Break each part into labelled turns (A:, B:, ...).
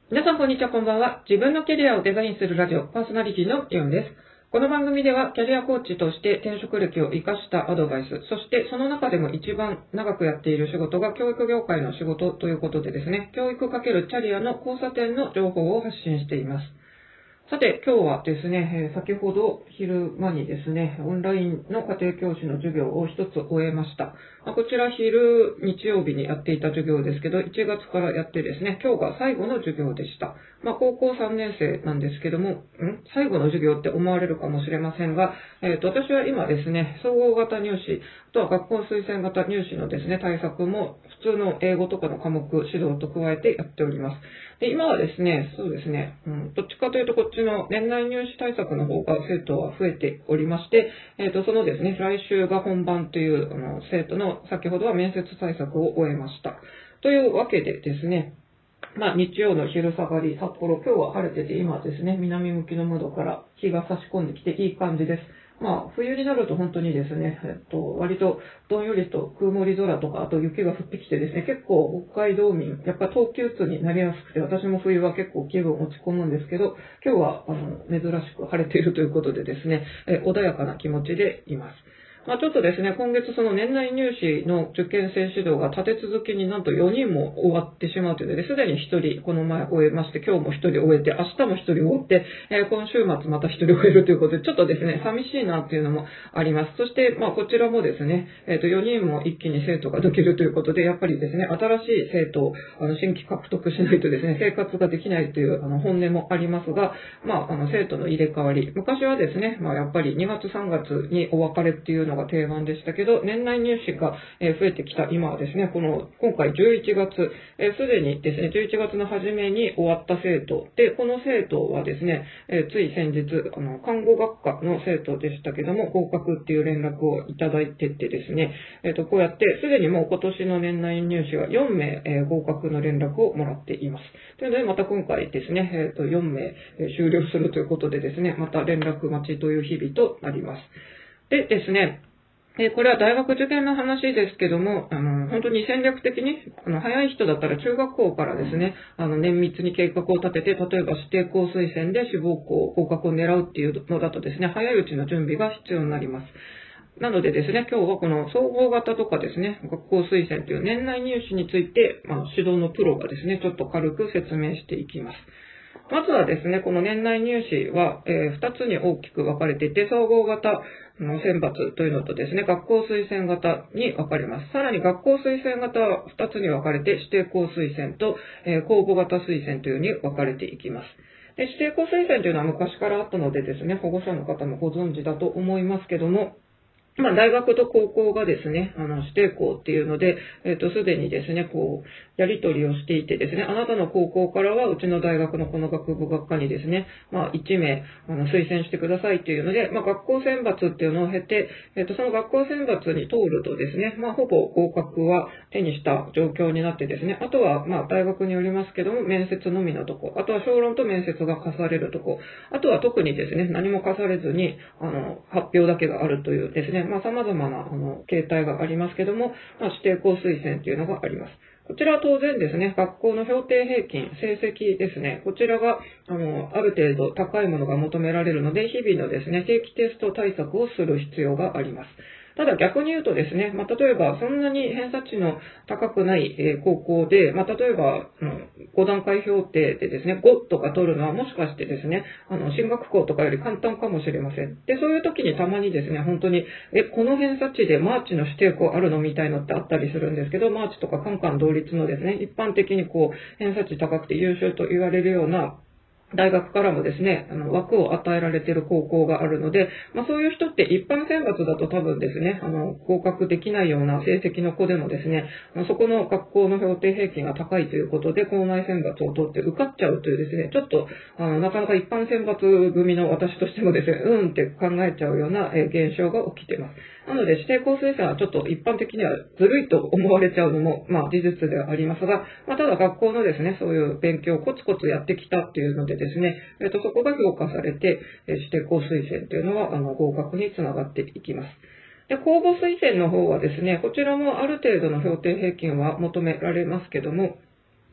A: 皆さん、こんにちは、こんばんは。自分のキャリアをデザインするラジオ、パーソナリティのイオンです。この番組では、キャリアコーチとして転職歴を活かしたアドバイス、そしてその中でも一番長くやっている仕事が教育業界の仕事ということでですね、教育×キャリアの交差点の情報を発信しています。さて、今日はですね、先ほど昼間にですね、オンラインの家庭教師の授業を一つ終えました。こちら日曜日にやっていた授業ですけど、1月からやってですね、今日が最後の授業でした。高校3年生なんですけども、最後の授業って思われるかもしれませんが、私は今ですね、総合型入試、あとは学校推薦型入試のですね、対策も普通の英語とかの科目指導と加えてやっております。で、今はですね、そうですね、どっちかというとこっちの年内入試対策の方が生徒は増えておりまして、そのですね、来週が本番という生徒の先ほどは面接対策を終えました。というわけでですね、日曜の昼下がり、札幌、今日は晴れてて、今ですね、南向きの窓から日が差し込んできていい感じです。冬になると本当にですね、割とどんよりと曇り空とか、あと雪が降ってきてですね、結構北海道民、やっぱ冬季うつになりやすくて、私も冬は結構気分落ち込むんですけど、今日は珍しく晴れているということでですね、穏やかな気持ちでいます。ちょっとですね、今月その年内入試の受験生指導が立て続けになんと4人も終わってしまうというので、すでに1人この前終えまして、今日も1人終えて、明日も1人終わって、今週末また1人終えるということで、ちょっとですね、寂しいなっていうのもあります。そして、こちらもですね、4人も一気に生徒が抜けるということで、やっぱりですね、新しい生徒を新規獲得しないとですね、生活ができないという本音もありますが、生徒の入れ替わり、昔はですね、やっぱり2月3月にお別れっていうのが定番でしたけど、年内入試が増えてきた今はですね、今回11月、すでにですね、11月の初めに終わった生徒で、この生徒はですね、つい先日、看護学科の生徒でしたけども、合格っていう連絡をいただいててですね、こうやって、すでにもう今年の年内入試は4名、合格の連絡をもらっています。というので、また今回ですね、4名、終了するということでですね、また連絡待ちという日々となります。でですね、これは大学受験の話ですけども、本当に戦略的に、早い人だったら中学校からですね、綿密に計画を立てて、例えば指定校推薦で志望校合格を狙うっていうのだとですね、早いうちの準備が必要になります。なのでですね、今日はこの総合型とかですね、学校推薦という年内入試について、指導のプロがですね、ちょっと軽く説明していきます。まずはですね、この年内入試は、2つに大きく分かれていて、総合型の選抜というのとですね、学校推薦型に分かれます。さらに学校推薦型は2つに分かれて、指定校推薦と、公募型推薦というように分かれていきます。で、指定校推薦というのは昔からあったのでですね、保護者の方もご存知だと思いますけども、大学と高校がですね、指定校っていうので、すでにですね、やり取りをしていてですね、あなたの高校からは、うちの大学のこの学部学科にですね、1名、推薦してくださいっていうので、学校選抜っていうのを経て、その学校選抜に通るとですね、ほぼ合格は手にした状況になってですね、あとは、大学によりますけども、面接のみのとこ、あとは小論と面接が課されるとこ、あとは特にですね、何も課されずに、発表だけがあるというですね、様々な、形態がありますけども、指定校推薦というのがあります。こちらは当然ですね、学校の評定平均、成績ですね、こちらが、ある程度高いものが求められるので、日々のですね、定期テスト対策をする必要があります。ただ逆に言うとですね、例えばそんなに偏差値の高くない、高校で、例えば、5段階評定でですね、5とか取るのはもしかしてですね、進学校とかより簡単かもしれません。で、そういう時にたまにですね、本当に、この偏差値でマーチの指定校あるのみたいのってあったりするんですけど、マーチとかカンカン同率のですね、一般的に偏差値高くて優秀と言われるような大学からもですね、枠を与えられている高校があるので、そういう人って一般選抜だと多分ですね、合格できないような成績の子でもですね、そこの学校の評定平均が高いということで、校内選抜を取って受かっちゃうというですね、ちょっと、なかなか一般選抜組の私としてもですね、って考えちゃうような現象が起きています。なので、指定校推薦はちょっと一般的にはずるいと思われちゃうのも、事実ではありますが、ただ学校のですね、そういう勉強をコツコツやってきたっていうのでですね、そこが評価されて、指定校推薦というのは、合格につながっていきます。で、公募推薦の方はですね、こちらもある程度の評定平均は求められますけども、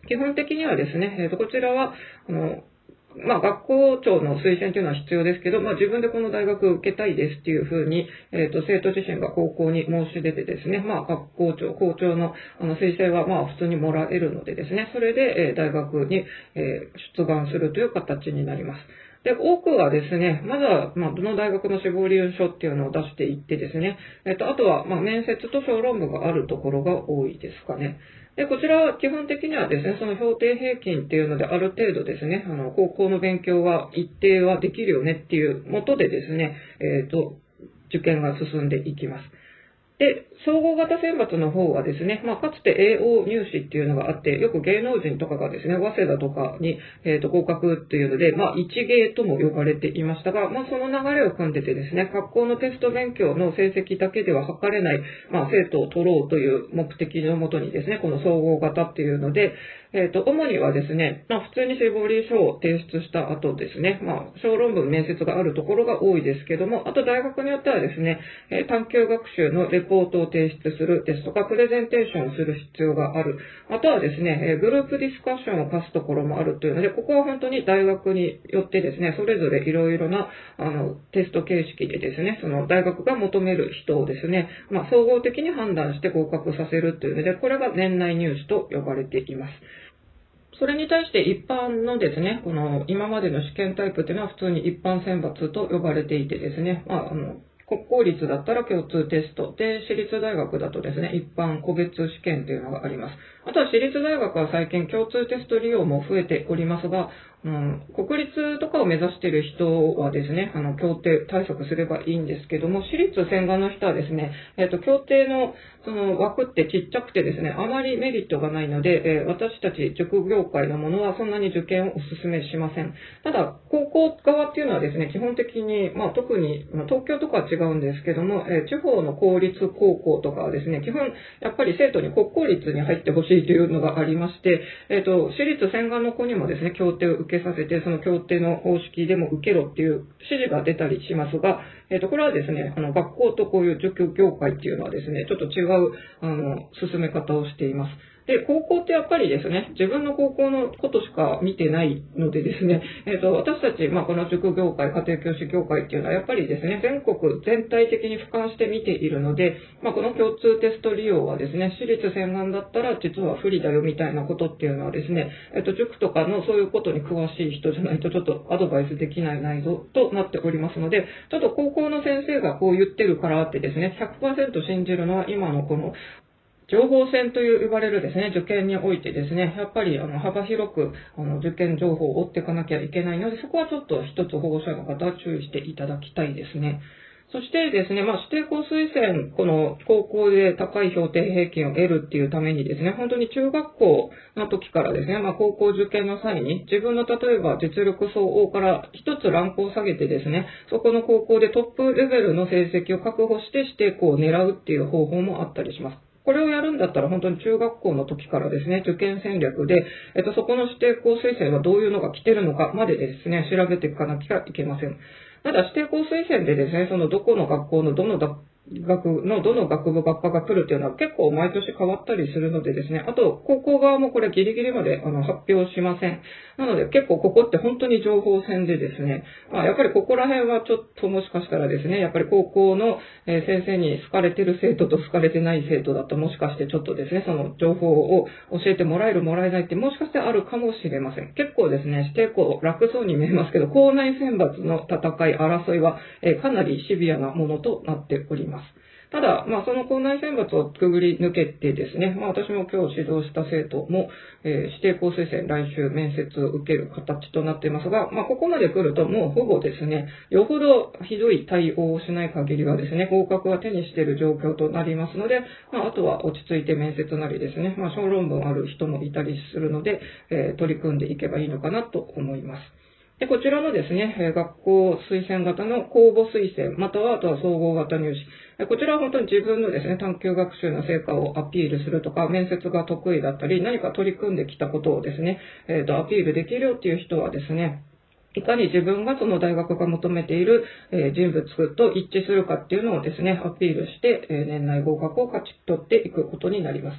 A: 基本的にはですね、こちらは、学校長の推薦というのは必要ですけど、自分でこの大学を受けたいですっていうふうに、生徒自身が高校に申し出てですね、学校長、校長の推薦は普通にもらえるのでですね、それで、大学に、出願するという形になります。で、多くはですね、まずは、どの大学の志望理由書っていうのを出していってですね、あとは、面接と小論文があるところが多いですかね。で、こちらは基本的にはですね、その評定平均っていうのである程度ですね、高校の勉強は一定はできるよねっていうもとでですね、受験が進んでいきます。で、総合型選抜の方はですね、かつて AO 入試っていうのがあって、よく芸能人とかがですね、早稲田とかに、合格っていうので、一芸とも呼ばれていましたが、その流れを組んでてですね、学校のテスト勉強の成績だけでは測れない、生徒を取ろうという目的のもとにですね、この総合型っていうので、主にはですね、普通に志望理書を提出した後ですね、小論文面接があるところが多いですけども、あと大学によってはですね、探究学習のレポートを提出するですとか、プレゼンテーションをする必要がある。あとはですね、グループディスカッションを課すところもあるというので、ここは本当に大学によってですね、それぞれいろいろな、テスト形式でですね、その大学が求める人をですね、総合的に判断して合格させるというので、これが年内入試と呼ばれています。それに対して一般のですね、この今までの試験タイプというのは普通に一般選抜と呼ばれていてですね、国公立だったら共通テストで、私立大学だとですね、一般個別試験というのがあります。あとは私立大学は最近共通テスト利用も増えておりますが、国立とかを目指している人はですね、協定対策すればいいんですけども、私立専願の人はですね、協定のその枠ってちっちゃくてですね、あまりメリットがないので、私たち塾業界のものはそんなに受験をお勧めしません。ただ、高校側っていうのはですね、基本的に、特に、東京とかは違うんですけども、地方の公立高校とかはですね、基本、やっぱり生徒に国公立に入ってほしいというのがありまして、私立専願の子にもですね、協定を受けさせて、その協定の方式でも受けろっていう指示が出たりしますが、これはですね、学校とこういう塾業界っていうのはですね、ちょっと違う、進め方をしています。で、高校ってやっぱりですね、自分の高校のことしか見てないのでですね、私たち、この塾業界、家庭教師業界っていうのはやっぱりですね、全国全体的に俯瞰して見ているので、この共通テスト利用はですね、私立専願だったら実は不利だよみたいなことっていうのはですね、塾とかのそういうことに詳しい人じゃないとちょっとアドバイスできない内容となっておりますので、ちょっと高校の先生がこう言ってるからってですね、100% 信じるのは今のこの情報戦と呼ばれるですね、受験においてですね、やっぱり幅広く受験情報を追っていかなきゃいけないので、そこはちょっと一つ保護者の方は注意していただきたいですね。そしてですね、指定校推薦、この高校で高い評定平均を得るっていうためにですね、本当に中学校の時からですね、高校受験の際に自分の例えば実力相応から一つランクを下げてですね、そこの高校でトップレベルの成績を確保して指定校を狙うっていう方法もあったりします。これをやるんだったら本当に中学校の時からですね、受験戦略で、そこの指定校推薦はどういうのが来てるのかまでですね、調べていかなきゃいけません。ただ指定校推薦でですね、そのどこの学校のどの学のどの学部学科が来るっていうのは結構毎年変わったりするのでですね、あと高校側もこれギリギリまで発表しません。なので結構ここって本当に情報戦でですね、やっぱりここら辺はちょっともしかしたらですね、やっぱり高校の先生に好かれてる生徒と好かれてない生徒だともしかしてちょっとですね、その情報を教えてもらえるもらえないってもしかしてあるかもしれません。結構ですね、指定校楽そうに見えますけど、校内選抜の戦い、争いはかなりシビアなものとなっております。ただ、その校内選抜をくぐり抜けてですね、私も今日指導した生徒も、指定校推薦来週面接を受ける形となっていますが、ここまで来るともうほぼですね、よほどひどい対応をしない限りはですね、合格は手にしている状況となりますので、あとは落ち着いて面接なりですね、小論文ある人もいたりするので、取り組んでいけばいいのかなと思います。で、こちらのですね、学校推薦型の公募推薦、またはあとは総合型入試。こちらは本当に自分のですね、探究学習の成果をアピールするとか、面接が得意だったり、何か取り組んできたことをですね、アピールできるよっていう人はですね、いかに自分がその大学が求めている人物と一致するかっていうのをですね、アピールして、年内合格を勝ち取っていくことになります。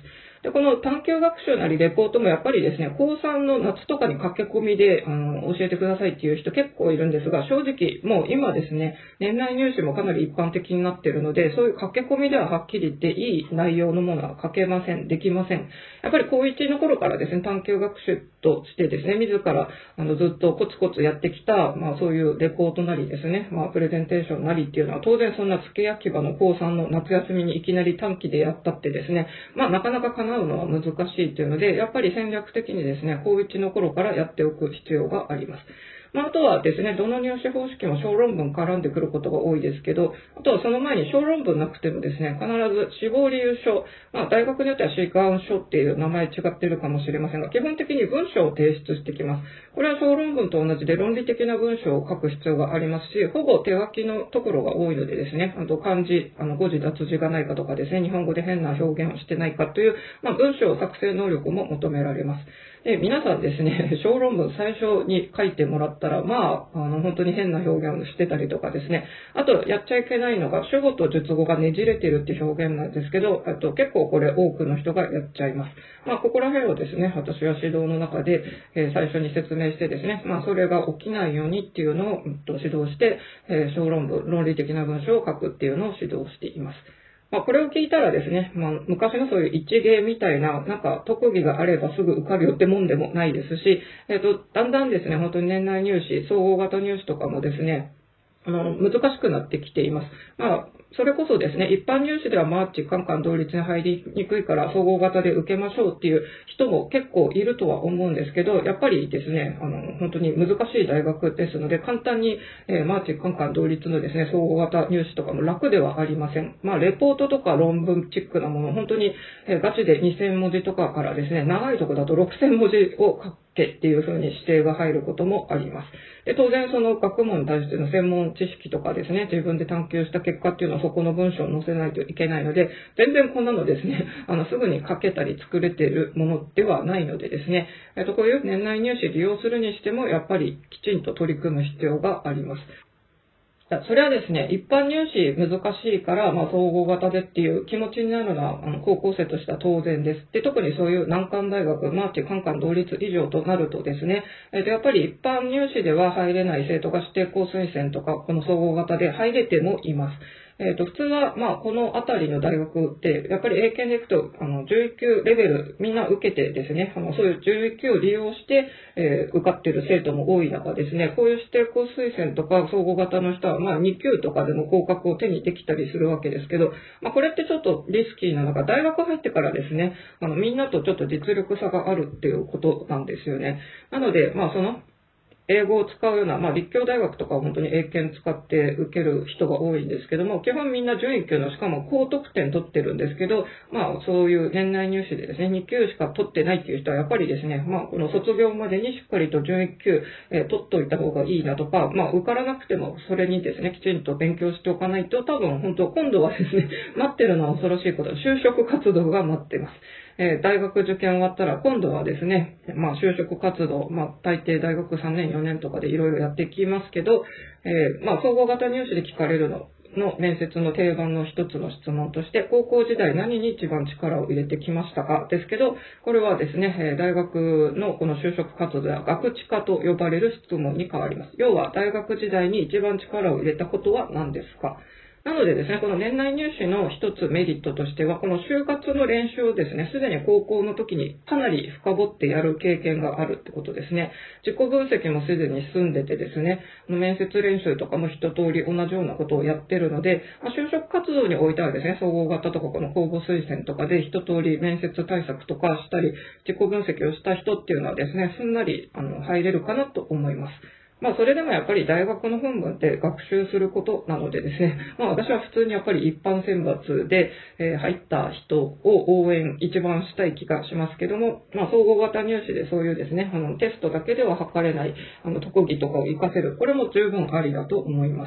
A: で、この探究学習なりレポートもやっぱりですね、高3の夏とかに駆け込みで、教えてくださいっていう人結構いるんですが、正直もう今ですね、年内入試もかなり一般的になっているので、そういう駆け込みでははっきり言っていい内容のものは書けません、できません。やっぱり高1の頃からですね、探究学習としてですね、自らずっとコツコツやってきた、そういうレポートなりですね、プレゼンテーションなりっていうのは、当然そんな付け焼き場の高3の夏休みにいきなり短期でやったってですね、なかなか叶うのは難しいというので、やっぱり戦略的にですね、高1の頃からやっておく必要があります。あとはですね、どの入試方式も小論文絡んでくることが多いですけど、あとはその前に小論文なくてもですね、必ず志望理由書、大学によっては志願書っていう名前違っているかもしれませんが、基本的に文章を提出してきます。これは小論文と同じで論理的な文章を書く必要がありますし、ほぼ手書きのところが多いのでですね、漢字、誤字脱字がないかとかですね、日本語で変な表現をしてないかという、文章作成能力も求められます。で、皆さんですね、小論文最初に書いてもらったら、本当に変な表現をしてたりとかですね、あと、やっちゃいけないのが、主語と述語がねじれてるって表現なんですけど、結構これ多くの人がやっちゃいます。ここら辺をですね、私は指導の中で、最初に説明してですね、それが起きないようにっていうのを、指導して、小論文、論理的な文章を書くっていうのを指導しています。これを聞いたらですね、昔のそういう一芸みたいな、特技があればすぐ受かるよってもんでもないですし、だんだんですね、本当に年内入試、総合型入試とかもですね、難しくなってきています。それこそですね、一般入試ではマーチ、カンカン同率に入りにくいから総合型で受けましょうっていう人も結構いるとは思うんですけど、やっぱりですね、本当に難しい大学ですので、簡単に、マーチ、カンカン同率のですね、総合型入試とかも楽ではありません。レポートとか論文チックなもの、本当に、ガチで2000文字とかからですね、長いとこだと6000文字を書けっていう風に指定が入ることもあります。で、当然その学問に対しての専門知識とかですね、自分で探求した結果っていうのはそこの文章を載せないといけないので、全然こんなのですね、すぐに書けたり作れているものではないのでですね、こういう年内入試利用するにしても、やっぱりきちんと取り組む必要があります。それはですね、一般入試難しいから、総合型でっていう気持ちになるのは、高校生としては当然です。で、特にそういう難関大学、マーチ、カンカン同率以上となるとですね、やっぱり一般入試では入れない生徒が指定校推薦とか、この総合型で入れてもいます。普通は、このあたりの大学って、やっぱり英検でいくと、11級レベル、みんな受けてですね、そういう11級を利用して、受かっている生徒も多い中ですね、こういう指定校推薦とか総合型の人は、2級とかでも合格を手にできたりするわけですけど、これってちょっとリスキーなのが、大学入ってからですね、みんなとちょっと実力差があるっていうことなんですよね。なので、その、英語を使うような、立教大学とかは本当に英検使って受ける人が多いんですけども、基本みんな準1級の、しかも高得点取ってるんですけど、そういう年内入試でですね、2級しか取ってないっていう人はやっぱりですね、この卒業までにしっかりと準1級、取っといた方がいいなとか、受からなくてもそれにですね、きちんと勉強しておかないと、多分本当今度はですね、待ってるのは恐ろしいこと、就職活動が待ってます。大学受験終わったら今度はですね、就職活動、大抵大学3年4年とかでいろいろやっていきますけど、総合型入試で聞かれるの面接の定番の一つの質問として、高校時代何に一番力を入れてきましたかですけど、これはですね、大学のこの就職活動や学知化と呼ばれる質問に変わります。要は、大学時代に一番力を入れたことは何ですか？なのでですね、この年内入試の一つメリットとしては、この就活の練習をですね、すでに高校の時にかなり深掘ってやる経験があるってことですね。自己分析もすでに済んでてですね、面接練習とかも一通り同じようなことをやってるので、就職活動においてはですね、総合型とかこの公募推薦とかで一通り面接対策とかしたり、自己分析をした人っていうのはですね、すんなり入れるかなと思います。それでもやっぱり大学の本文って学習することなのでですね、私は普通にやっぱり一般選抜で、入った人を応援一番したい気がしますけども、総合型入試でそういうですね、テストだけでは測れない、特技とかを活かせる、これも十分ありだと思います。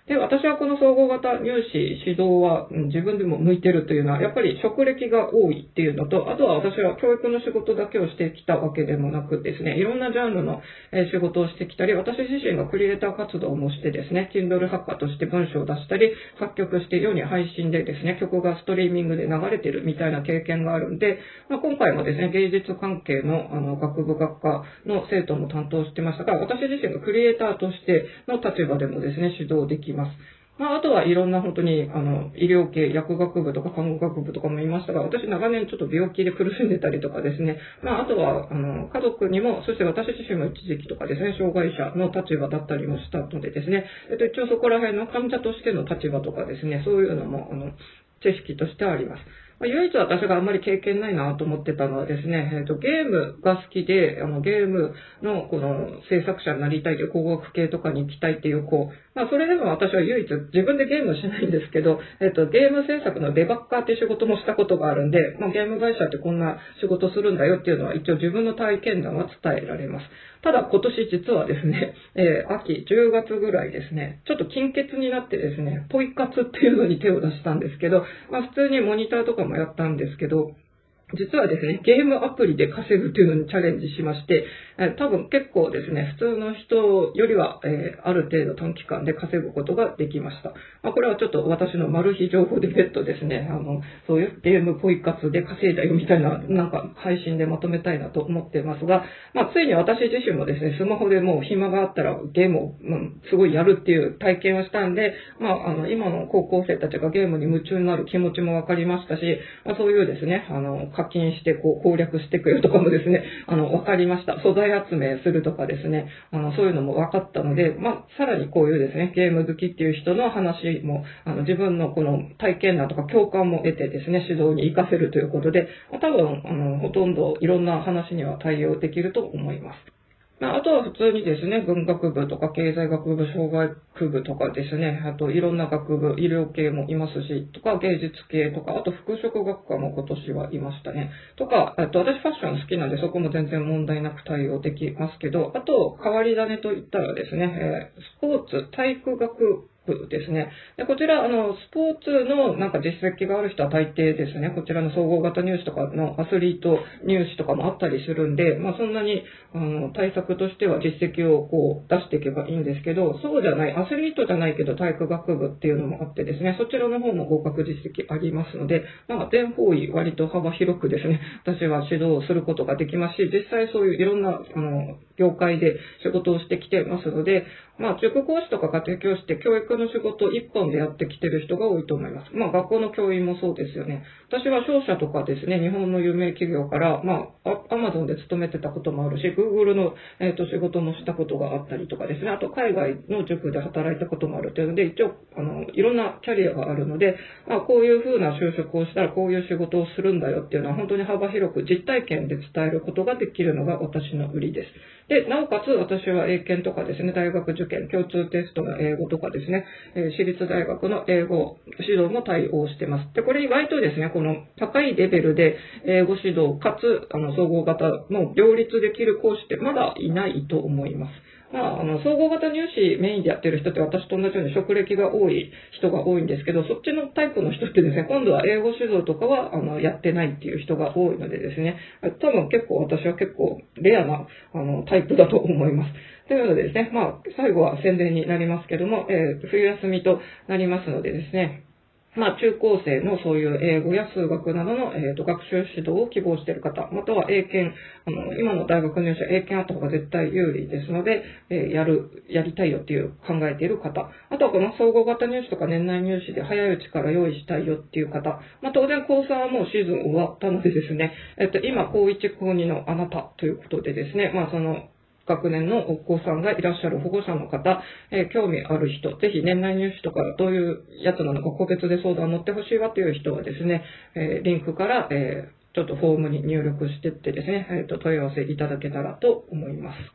A: で、私はこの総合型入試指導は自分でも向いてるというのは、やっぱり職歴が多いっていうのと、あとは私は教育の仕事だけをしてきたわけでもなくですね、いろんなジャンルの仕事をしてきたり、私自身がクリエイター活動もしてですね、Kindle 作家として文章を出したり、作曲して世に配信でですね、曲がストリーミングで流れてるみたいな経験があるんで、今回もですね、芸術関係の学部学科の生徒も担当してましたが、私自身がクリエイターとしての立場でもですね、指導できます。あとはいろんな本当に、医療系、薬学部とか看護学部とかもいましたが、私長年ちょっと病気で苦しんでたりとかですね、あとは、家族にも、そして私自身も一時期とかですね、障害者の立場だったりもしたのでですね、一応そこら辺の患者としての立場とかですね、そういうのも、知識としてはあります。唯一私があんまり経験ないなと思ってたのはですね、ゲームが好きで、ゲームのこの制作者になりたいという工学系とかに行きたいっていう、それでも私は唯一自分でゲームをしないんですけど、ゲーム制作のデバッカーっていう仕事もしたことがあるんで、ゲーム会社ってこんな仕事するんだよっていうのは一応自分の体験談は伝えられます。ただ今年実はですね、秋10月ぐらいですね、ちょっと金欠になってですね、ポイ活っていうのに手を出したんですけど、普通にモニターとかもやったんですけど、実はですね、ゲームアプリで稼ぐっていうのにチャレンジしまして、多分結構ですね、普通の人よりは、ある程度短期間で稼ぐことができました。これはちょっと私のマル秘情報で別途ですね、そういうゲームポイ活で稼いだよみたいな、なんか配信でまとめたいなと思っていますが、ついに私自身もですね、スマホでもう暇があったらゲームを、すごいやるっていう体験をしたんで、今の高校生たちがゲームに夢中になる気持ちもわかりましたし、そういうですね、課金して攻略していくよとかもですね、わかりました。素材集めするとかですね、そういうのも分かったので、さらにこういうですね、ゲーム好きっていう人の話も、自分のこの体験談とか共感も得てですね、指導に活かせるということで、多分、ほとんどいろんな話には対応できると思います。あとは普通にですね、文学部とか経済学部、障害学部とかですね、あといろんな学部、医療系もいますし、とか芸術系とか、あと服飾学科も今年はいましたね。とか、私ファッション好きなんでそこも全然問題なく対応できますけど、あと変わり種といったらですね、スポーツ、体育学部ですね。でこちら、スポーツのなんか実績がある人は大抵ですね、こちらの総合型入試とかのアスリート入試とかもあったりするんで、そんなに、対策としては実績を出していけばいいんですけど、そうじゃない、アスリートじゃないけど体育学部っていうのもあってですね、そちらの方も合格実績ありますので、全方位割と幅広くですね、私は指導することができますし、実際そういういろんな、業界で仕事をしてきてますので、塾講師とか家庭教師って教育の仕事一本でやってきてる人が多いと思います。学校の教員もそうですよね。私は商社とかですね、日本の有名企業から、アマゾンで勤めてたこともあるし、Google の、仕事もしたことがあったりとかですね、あと海外の塾で働いたこともあるというので、一応、いろんなキャリアがあるので、こういうふうな就職をしたらこういう仕事をするんだよっていうのは本当に幅広く実体験で伝えることができるのが私の売りです。で、なおかつ私は英検とかですね、大学受験、共通テストの英語とかですね、私立大学の英語指導も対応してます。で、これ意外とですね、この高いレベルで英語指導かつ、総合型の両立できる講師ってまだいないと思います。総合型入試メインでやってる人って私と同じように職歴が多い人が多いんですけど、そっちのタイプの人ってですね、今度は英語指導とかは、やってないっていう人が多いのでですね、多分私は結構レアな、タイプだと思います。というのでですね、最後は宣伝になりますけども、冬休みとなりますのでですね、中高生のそういう英語や数学などの、学習指導を希望している方、または英検、今の大学入試は英検あった方が絶対有利ですので、やりたいよっていう考えている方、あとはこの総合型入試とか年内入試で早いうちから用意したいよっていう方、当然高3はもうシーズン終わったのでですね、今高1、高2のあなたということでですね、その学年のお子さんがいらっしゃる保護者の方、興味ある人、ぜひ年内入試とかどういうやつなのか個別で相談乗ってほしいわという人はですね、リンクから、ちょっとフォームに入力してってですね、問い合わせいただけたらと思います。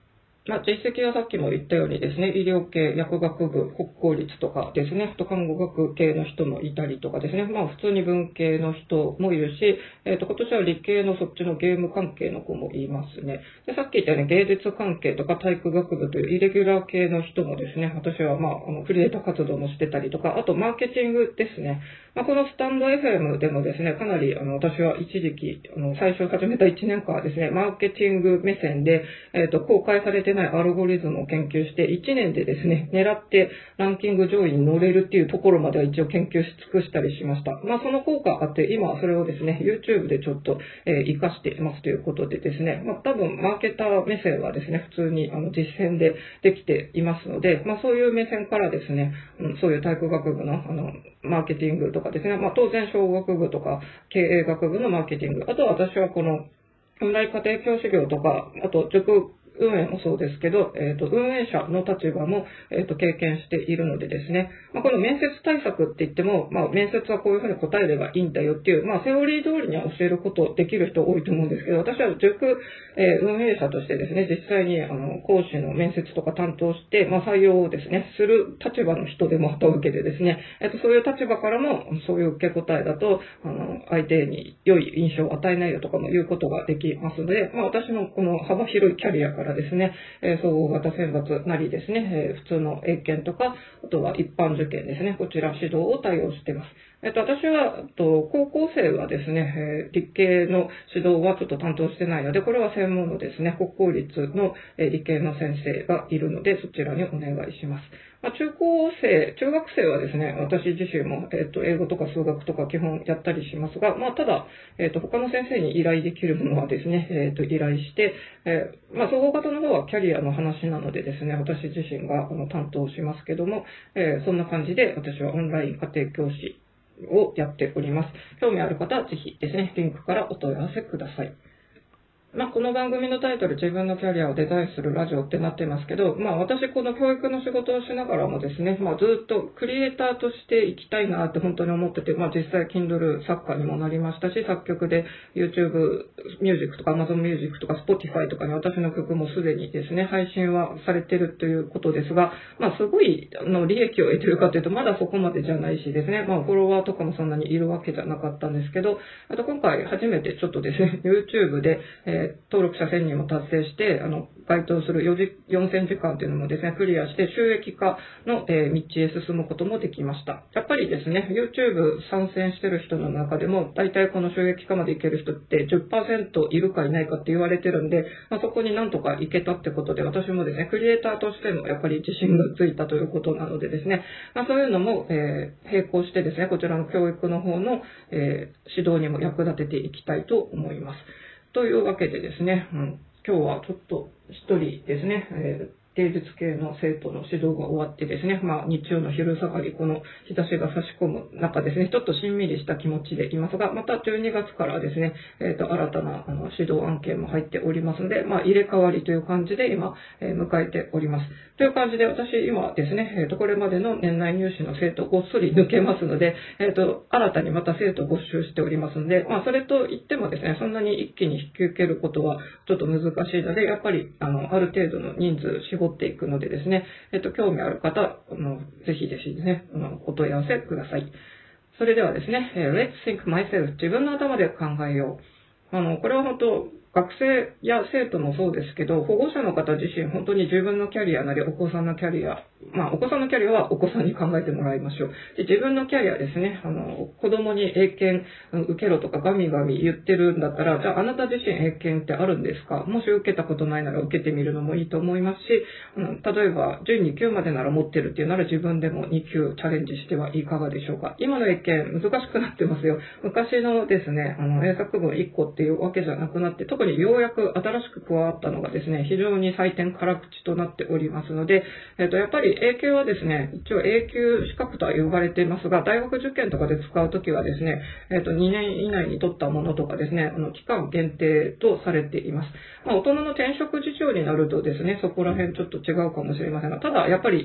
A: 実績はさっきも言ったようにですね、医療系、薬学部、国公立とかですね、あと看護学系の人もいたりとかですね、普通に文系の人もいるし、今年は理系のそっちのゲーム関係の子もいますね。で、さっき言ったように芸術関係とか体育学部というイレギュラー系の人もですね、私はクリエイター活動もしてたりとか、あとマーケティングですね。このスタンド FM でもですね、かなり私は一時期、最初始めた1年間はですね、マーケティング目線で、公開されてないアルゴリズムを研究して、1年でですね、狙ってランキング上位に乗れるっていうところまでは一応研究し尽くしたりしました。その効果あって、今それをですね、YouTube でちょっと、活かしていますということでですね、多分マーケター目線はですね、普通に実践でできていますので、そういう目線からですね、そういう体育学部のマーケティングとかですね、当然小学部とか経営学部のマーケティング、あとは私はこのオンライン家庭教師業とか、あと塾運営もそうですけど、運営者の立場も、経験しているのでですね、この面接対策って言っても、面接はこういうふうに答えればいいんだよっていう、セオリー通りには教えることできる人多いと思うんですけど、私は塾、運営者としてですね、実際に講師の面接とか担当して、採用をですね、する立場の人でもあったわけでですね、そういう立場からも、そういう受け答えだと、相手に良い印象を与えないよとかも言うことができますので、私のこの幅広いキャリアからですね、総合型選抜なりですね、普通の英検とか、あとは一般受験ですね、こちら指導を対応しています。私は、高校生はですね、理系の指導はちょっと担当してないので、これは専門のですね、国公立の理系の先生がいるので、そちらにお願いします。中学生はですね、私自身も、英語とか数学とか基本やったりしますが、ただ、他の先生に依頼できるものはですね、依頼して、総合型の方はキャリアの話なのでですね、私自身が担当しますけども、そんな感じで私はオンライン家庭教師をやっております。興味ある方はぜひですね、リンクからお問い合わせください。この番組のタイトル、自分のキャリアをデザインするラジオってなってますけど、私この教育の仕事をしながらもですね、ずっとクリエイターとしていきたいなって本当に思ってて、実際 Kindle 作家にもなりましたし、作曲で YouTube ミュージックとか Amazon ミュージックとか Spotify とかに私の曲もすでにですね、配信はされてるということですが、すごい利益を得てるかというと、まだそこまでじゃないしですね、フォロワーとかもそんなにいるわけじゃなかったんですけど、あと今回初めてちょっとですね、YouTube で、登録者1000人も達成して、該当する4000時間というのもですね、クリアして収益化の、道へ進むこともできました。やっぱりですね、YouTube 参戦してる人の中でも、大体この収益化までいける人って 10% いるかいないかって言われてるんで、そこになんとかいけたってことで、私もですね、クリエイターとしてもやっぱり自信がついたということなのでですね、そういうのも、並行してですね、こちらの教育の方の、指導にも役立てていきたいと思います。というわけでですね、今日はちょっと一人ですね、芸術系の生徒の指導が終わってですね、日曜の昼下がり、この日差しが差し込む中ですね、ちょっとしんみりした気持ちでいますが、また12月からですね、新たな指導案件も入っておりますので、入れ替わりという感じで今、迎えております。という感じで私今ですね、これまでの年内入試の生徒をごっそり抜けますので、新たにまた生徒を募集しておりますので、それと言ってもですね、そんなに一気に引き受けることはちょっと難しいので、やっぱりある程度の人数絞っていくのでですね、興味ある方、ぜひぜひですね、お問い合わせください。それではですね、Let's think myself 自分の頭で考えよう。これは本当、学生や生徒もそうですけど、保護者の方自身、本当に自分のキャリアなり、お子さんのキャリア、お子さんのキャリアはお子さんに考えてもらいましょう。で、自分のキャリアですね、子供に英検受けろとかガミガミ言ってるんだったら、じゃああなた自身英検ってあるんですか？もし受けたことないなら受けてみるのもいいと思いますし、例えば準2級までなら持ってるっていうなら自分でも2級チャレンジしてはいかがでしょうか。今の英検難しくなってますよ。昔のですね、英作文1個っていうわけじゃなくなって、特にようやく新しく加わったのがですね、非常に採点辛口となっておりますので、やっぱり英検はですね、一応英級資格とは呼ばれていますが、大学受験とかで使うときはですね、2年以内に取ったものとかですね、期間限定とされています。大人の転職事情になるとですね、そこら辺ちょっと違うかもしれませんが、ただやっぱり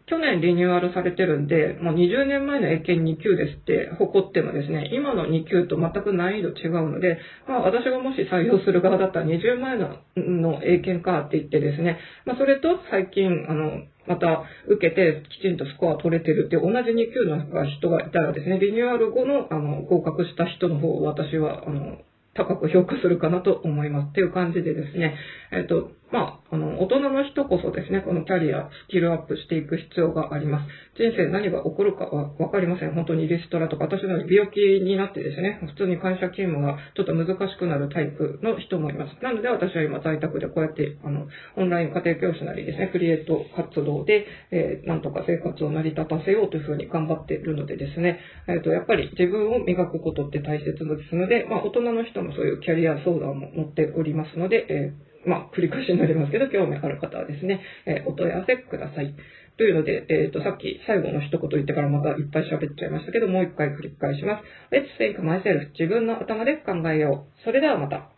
A: 去年リニューアルされてるんで、もう20年前の英検2級ですって誇ってもですね、今の2級と全く難易度違うので、私がもし採用する側だったら20前の英検かって言ってですね、それと最近、また受けてきちんとスコア取れてるって同じ2級の人がいたらですね、リニューアル後の合格した人の方を私は高く評価するかなと思いますっていう感じでですね、大人の人こそですね、このキャリア、スキルアップしていく必要があります。人生何が起こるかはわかりません。本当にリストラとか、私のように病気になってですね、普通に会社勤務がちょっと難しくなるタイプの人もいます。なので私は今在宅でこうやって、オンライン家庭教師なりですね、クリエイト活動で、なんとか生活を成り立たせようというふうに頑張っているのでですね、やっぱり自分を磨くことって大切ですので、大人の人もそういうキャリア相談も持っておりますので、繰り返しになりますけど、興味ある方はですね、お問い合わせください。というので、さっき最後の一言言ってからまたいっぱい喋っちゃいましたけど、もう一回繰り返します。Let's think myself. 自分の頭で考えよう。それではまた。